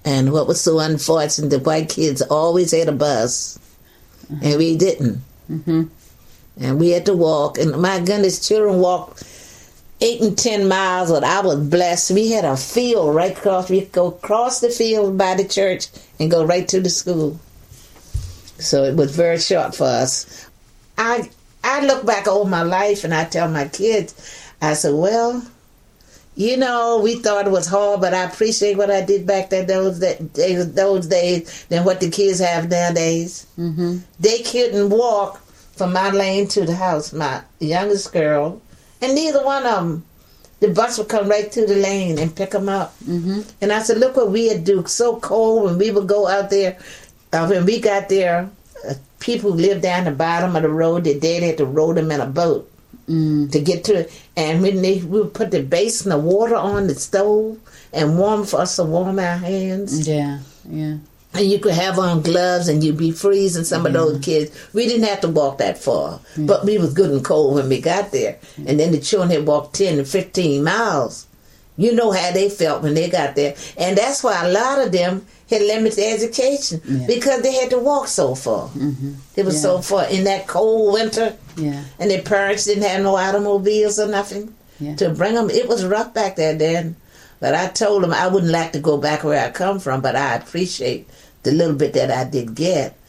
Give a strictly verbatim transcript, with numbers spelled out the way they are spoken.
And what was so unfortunate, the white kids always had a bus, uh-huh. and we didn't. Mm-hmm. And we had to walk. And my goodness, children walked eight and ten miles, but I was blessed. We had a field right across. We'd go across the field by the church and go right to the school. So it was very short for us. I I look back over my life and I tell my kids, I said, well, you know, we thought it was hard, but I appreciate what I did back then those days, those days than what the kids have nowadays. Mm-hmm. They couldn't walk from my lane to the house, my youngest girl, and neither one of them. The bus would come right to the lane and pick them up. Mm-hmm. And I said, look what we had to do. So cold when we would go out there. Uh, when we got there, uh, people who lived down the bottom of the road, their dad had to row them in a boat. Mm. To get to it, and when they we would put the basin of water on the stove and warm for us to warm our hands. Yeah, yeah. And you could have on gloves and you'd be freezing some yeah. of those kids. We didn't have to walk that far, yeah. but we was good and cold when we got there. Yeah. And then the children had walked ten to fifteen miles. You know how they felt when they got there. And that's why a lot of them had limited education yeah. because they had to walk so far. Mm-hmm. It was yeah. so far in that cold winter. Yeah. And their parents didn't have no automobiles or nothing yeah. to bring them. It was rough back there then. But I told them I wouldn't like to go back where I come from, but I appreciate the little bit that I did get.